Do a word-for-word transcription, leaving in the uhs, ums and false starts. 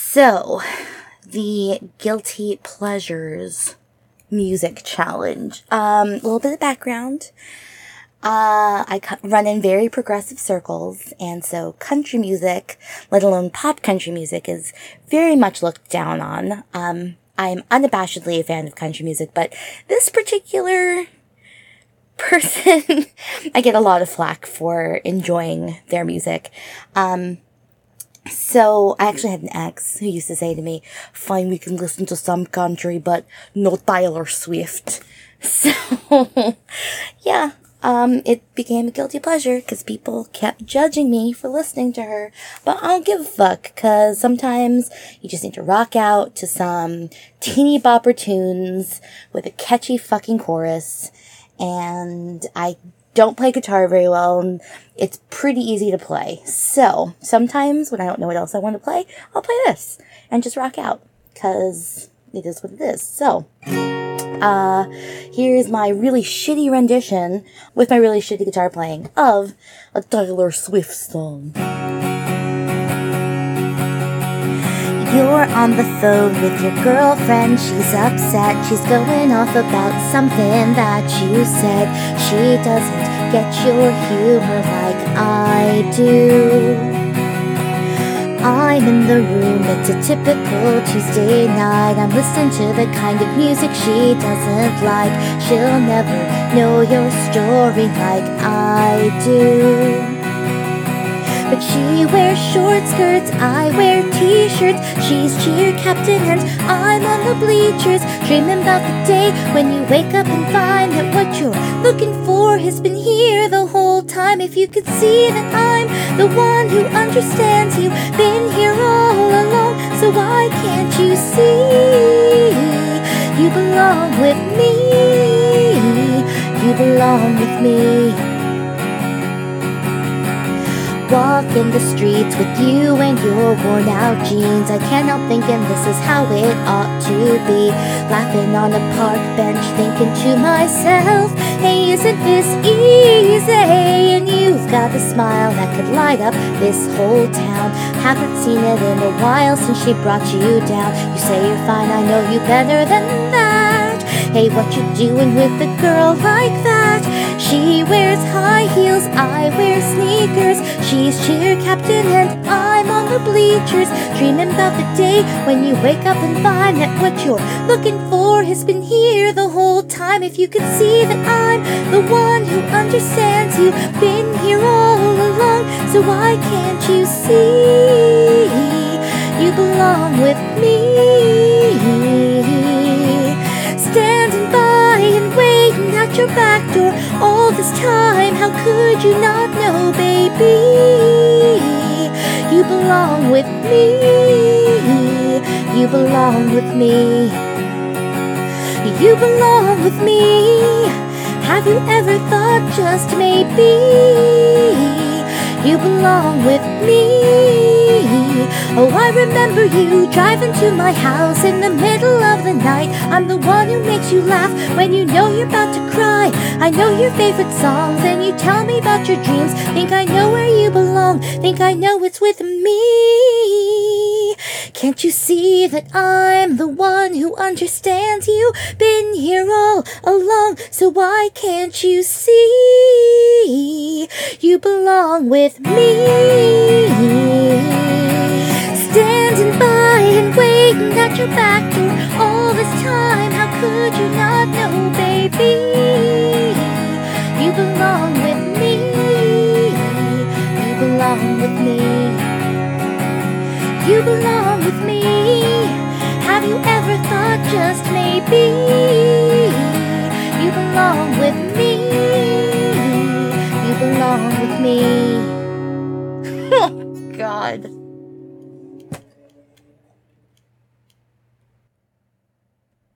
So, the Guilty Pleasures Music Challenge. Um, a little bit of background. Uh, I run in very progressive circles, and so country music, let alone pop country music, is very much looked down on. Um, I'm unabashedly a fan of country music, but this particular person, I get a lot of flack for enjoying their music. Um, so I actually had an ex who used to say to me, "Fine, we can listen to some country, but no Taylor Swift." So, yeah. Um, it became a guilty pleasure because people kept judging me for listening to her. But I don't give a fuck, because sometimes you just need to rock out to some teeny bopper tunes with a catchy fucking chorus. And I don't play guitar very well, and it's pretty easy to play. So sometimes when I don't know what else I want to play, I'll play this and just rock out, because it is what it is. So, Uh, here's my really shitty rendition with my really shitty guitar playing of a Taylor Swift song. You're on the phone with your girlfriend, she's upset, she's going off about something that you said. She doesn't get your humor like I do. I'm in the room, it's a typical Tuesday night. I'm listening to the kind of music she doesn't like. She'll never know your story like I do. But she wears short skirts, I wear t-shirts. She's cheer captain and I'm on the bleachers, dreaming about the day when you wake up and find that what you're looking for has been here the whole time. If you could see that I'm the one who understands you, been here all along, so why can't you see? You belong with me, you belong with me. Walk in the streets with you and your worn out jeans. I can't help thinking this is how it ought to be. Laughing on a park bench, thinking to myself, hey, isn't this easy? And you've got a smile that could light up this whole town. Haven't seen it in a while since she brought you down. You say you're fine, I know you better than that. Hey, what you doing with a girl like that? She wears high heels, I wear sneakers. She's cheer captain and I'm on the bleachers, dreaming about the day when you wake up and find that what you're looking for has been here the whole time. If you could see that I'm the one who understands you, been here all along, so why can't you see? You belong with me. Standing by and waiting at your back door all this time, how could you not know, baby? You belong with me, you belong with me, you belong with me. Have you ever thought just maybe you belong with me? Oh, I remember you driving to my house in the middle of the night. I'm the one who makes you laugh when you know you're about to cry. I know your favorite songs and you tell me about your dreams. Think I know where you belong, think I know it's with me. Can't you see that I'm the one who understands you, been here all along, so why can't you see? You belong with me. Standing by and waiting at your back door all this time, how could you not know, baby? You belong with me, you belong with me, you belong with me. Have you ever thought just maybe you belong with me, you belong with me? Oh, God.